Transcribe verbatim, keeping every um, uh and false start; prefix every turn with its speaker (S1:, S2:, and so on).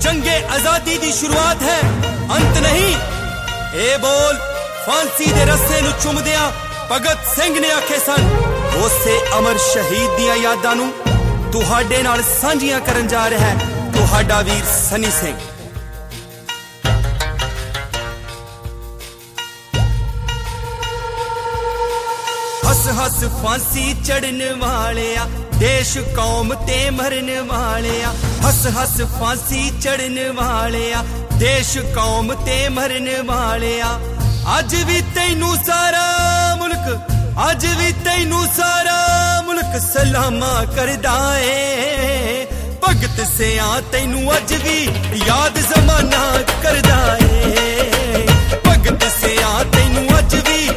S1: जंगे आजादी दी शुरुआत है, अंत नहीं। ए बोल फांसी दे रस्से नू चुमदियां भगत सिंह ने आखे सन, उसे अमर शहीद दियां यादां नू तुहाडे नाल सांझियां करन जा रहा है तुहाडा वीर सनी सिंह। हस हस फांसी चढ़न वालिया, देश कौम ते मरन वालिया। हस हस फांसी चढ़न वालिया, देश कौम ते मरन वालिया। अज भी तैनू सारा मुल्क, अज भी तैनू सारा मुल्क सलामा करदा ए। भगत सिया तैनू अज भी याद जमाना करदा ए। भगत सिया तैनू अज भी